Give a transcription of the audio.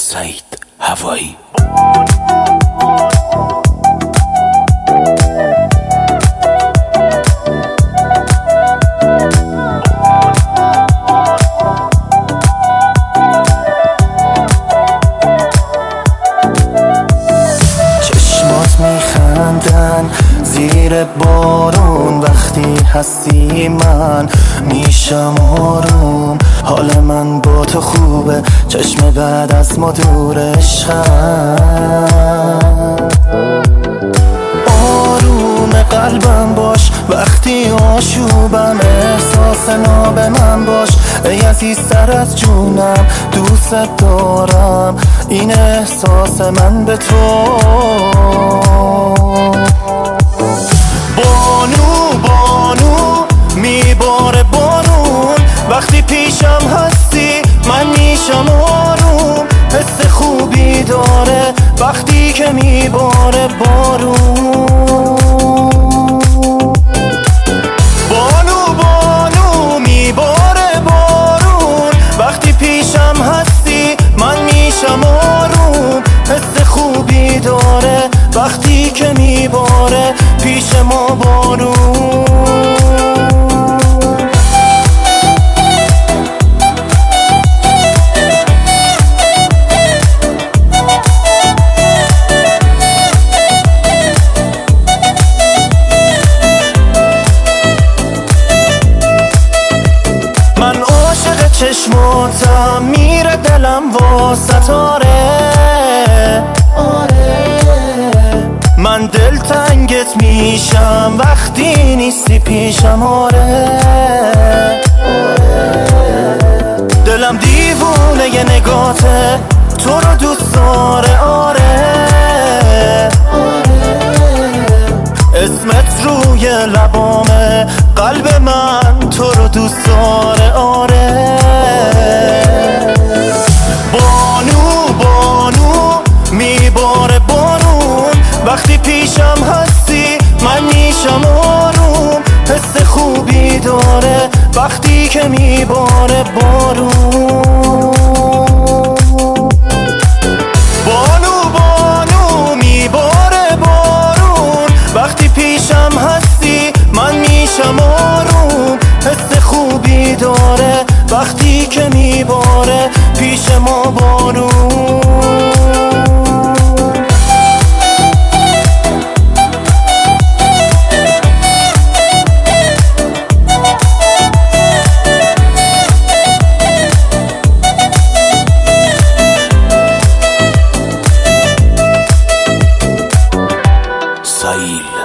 سعید هوایی. چشمات میخندن زیر بارون، وقتی هستی من میشم آروم. حال من با تو خوبه، چشم بعد از ما دور عشقم. آروم قلبم باش وقتی آشوبم، احساس ناب من باش ای عزیز سر از جونم. دوست دارم این احساس من به تو. بانو بانو میباره بارون، وقتی پیشم هستی من میشم آروم. حس خوبی داره وقتی که میباره بارون. بانو بانو میباره بارون، وقتی پیشم هستی من میشم آروم. حس خوبی داره وقتی که میباره پیش ما بارون. من عاشق چشماتم، میره دلم واسه من دلتنگت میشم وقتی نیستی پیشم. دلم دیوونه ی نگاته، تو رو دوست داره. اسمت روی لبامه، قلب من تو رو دوست داره. بانو بانو میباره بارون، وقتی پیشم هستی من میشم آروم. حس خوبی داره وقتی که میباره بارون. بانو بانو میباره بارون، وقتی پیشم هستی من میشم آروم. حس خوبی داره وقتی که میباره پیش ما بارون. سعید